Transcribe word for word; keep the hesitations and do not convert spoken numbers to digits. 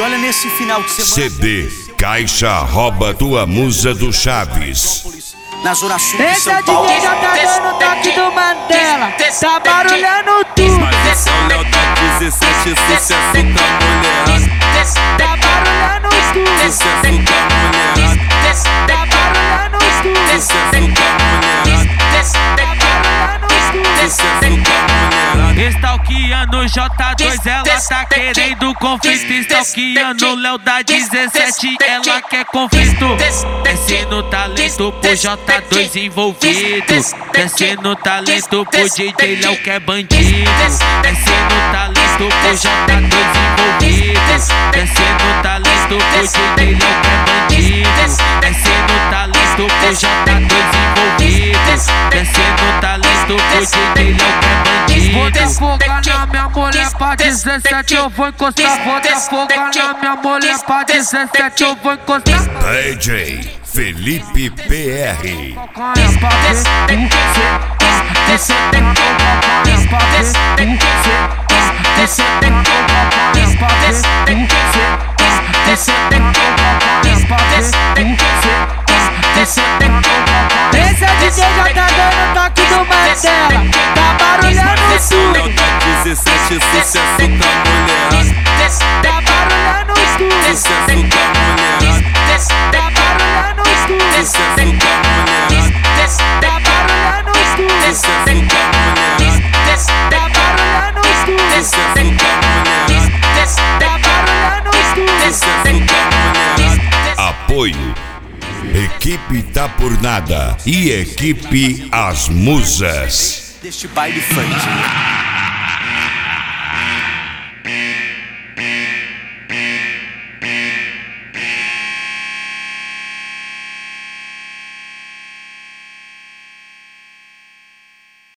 olha nesse final de semana. C D Caixa Rouba Tua Musa do Chaves. Na zona sul de Esse São é o Paulo. D J já tá dando toque do Mandela. Tá barulhando tudo. Mas esse é o Léo da dezessete, sucesso da mulherada. Tá barulhando tudo. Sucesso da mulherada. Tá barulhando tudo. Sucesso da mulherada. Tá barulhando tudo. Sucesso da mulherada. Stalkeando J dois, ela tá querendo conflito. Stalkeando Léo da dezessete, ela quer conflito. Desce no talento pro J dois envolvido. Desce no talento pro D J Léo que é bandido. Desce no talento pro J dois envolvido. Desce no talento pro D J Léo que é bandido. Desce no talento pro J dois envolvido. Desce no talento pro D J Léo que é bandido. Vou dar fogo na minha mulher pra dezessete, eu vou encostar. Vou dar fogo na minha mulher pra dezessete, eu vou encostar. D J Felipe P R. Cocanha pra ver o cê tá, você tá cocanha pra ver o cê tá, você tá cocanha pra ver o cê tá, você tá cocanha pra ver o cê tá, você tá cocanha. Esse é o D J já tá dando toque do Mandela. Tá barulhando Esse é o Léo tudo. da dezessete, sucesso da mulherada. Tá barulhando tudo. Sucesso da mulherada. Tá barulhando tudo. Sucesso da mulherada. Tá barulhando tudo. Sucesso da mulherada. Tá barulhando tudo. Sucesso da mulherada. Tá barulhando tudo. Sucesso da mulherada. Apoio Equipe Tá Por Nada e Equipe As Musas. Deste baile funk.